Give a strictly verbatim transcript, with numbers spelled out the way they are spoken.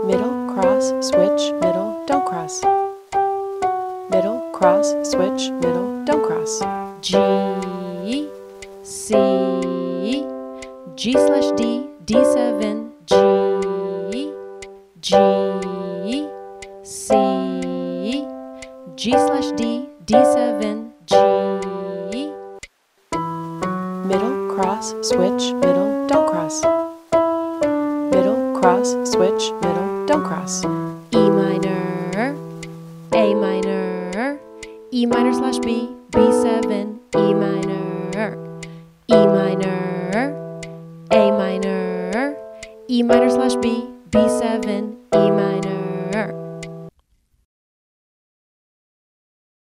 Middle, cross, switch, middle, don't cross. Middle, cross, switch, middle, don't cross. G, C, G slash D, D seven, G, G, C, G slash D, D seven, G. Middle, cross, switch, middle, don't cross. Middle, cross, switch, middle, don't cross. E minor, A minor, E minor slash B, B seven, E minor, E minor, A minor, E minor slash B, B seven,